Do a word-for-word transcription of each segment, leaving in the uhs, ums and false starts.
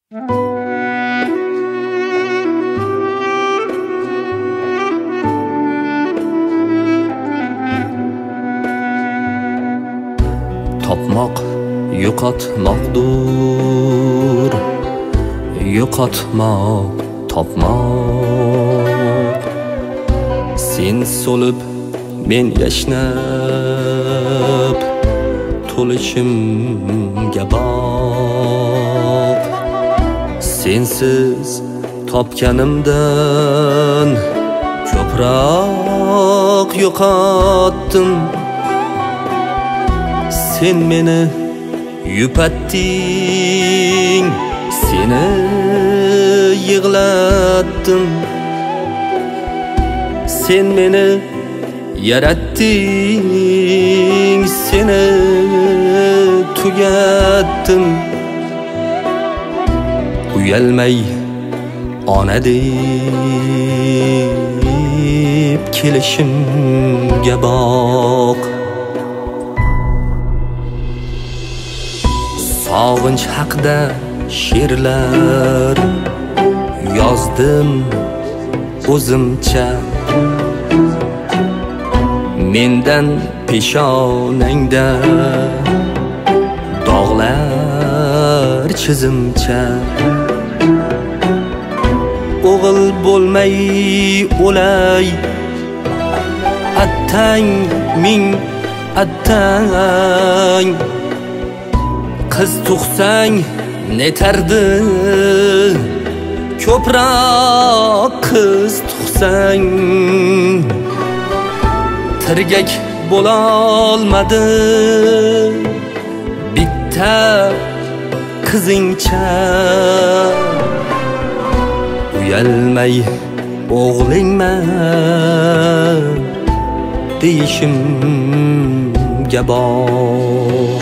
Topmoq yo'qotmoqdur, yo'qotmoq topmoq. Sen so'lib men yashnab, to'lishimga boq. Sensiz topganimdan ko'proq yo'qotdim. Sen meni yupatding, seni yig'latdim. Sen meni yaratding, seni tugatdim. Uyalmay ona deb kelishimga boq. Sog'inch haqida she'rlar yozdim o'zimcha. Mendan peshonangda dog'lar chizimcha. O'g'il bo'lmay o'lay, attang ming attang. Qiz tug'sang netardi, ko'proq qiz tug'sang. Tirgak bo'lolmadi bitta qizingcha. Uyalmay o'g'lingman deyishimga boq.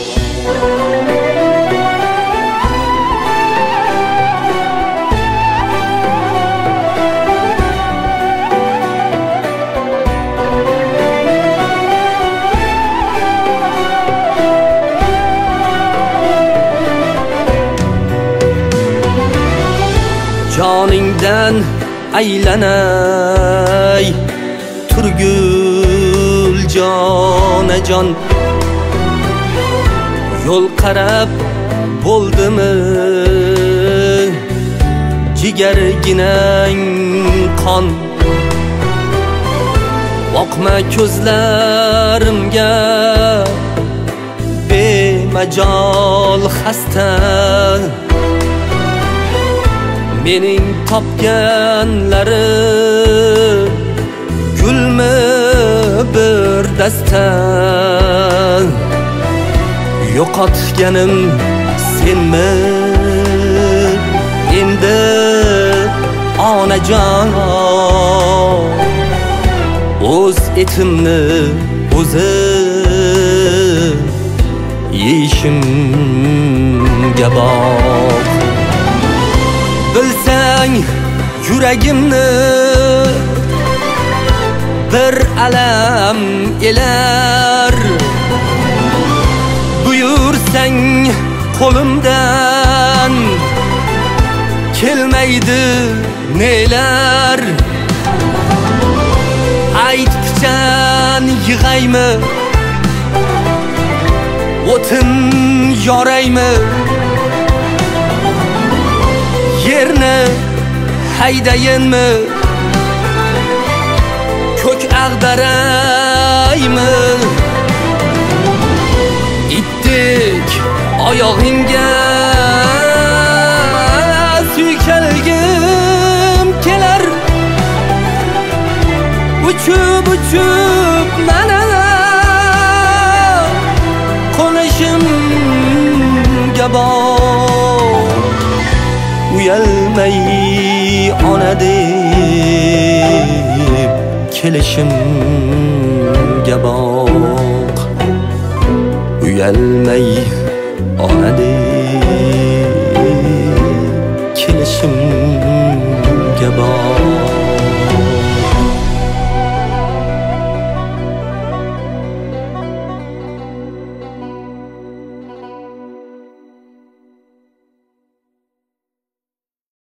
Joningdan aylanay turgul jonajon. Yo'l qarab bo'ldimi jigarginang qon. Boqma ko'zlarimga bemajol xasta. Mening topganlarim gulmi bir dasta. Yo'qotganim senmi endi onajon. O'z etimni o'zim yeyishimga boq. Bilsang yuragimni bir alam elar. Buyursang qo'limdan kelmaydi nelar. Aytqichan yig'aymi, o'tin yoraymi. Yerni haydayinmi, ko'k ag'daraymi. Itdek oyog'ingga suykalgim kelar. Uchib uchib mana qo'nishimga boq. Uyalmay ona deb kelishimga boq. Uyalmay ona deb